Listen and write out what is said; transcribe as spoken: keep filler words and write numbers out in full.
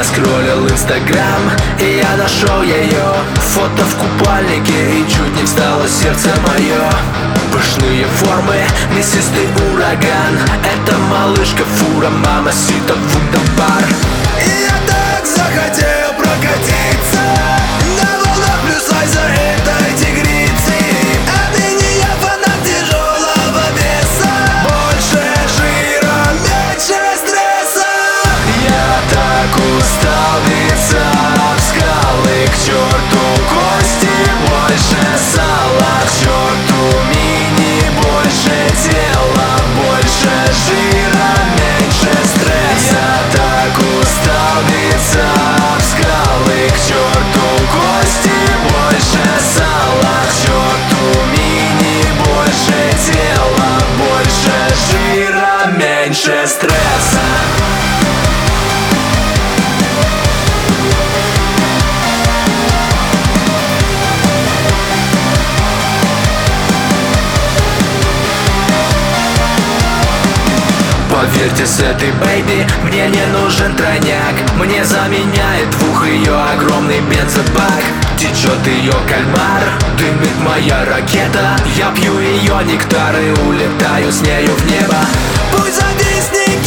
Я скроллил инстаграм, и я нашел ее фото в купальнике, и чуть не встало сердце мое. Пышные формы, мясистый ураган. Это малышка фура, мамасита вундербар. И я так захотел прокатиться на волнах плюс-сайза этой тигрицы. Отныне я фанат тяжелого веса. Больше жира, меньше стресса. Я так устал биться об скалы, к черту кости, больше сала, к черту мини, больше тела, больше жира, меньше стресса. Я так устал биться об скалы, к черту кости, больше сала, к черту мини, больше тела, больше жира, меньше стресса. Поверьте, с этой бэйби мне не нужен тройняк. Мне заменяет двух ее огромный бензобак. Течет ее кальмар, дымит моя ракета. Я пью ее нектар и улетаю с нею в небо. Пусть зависнет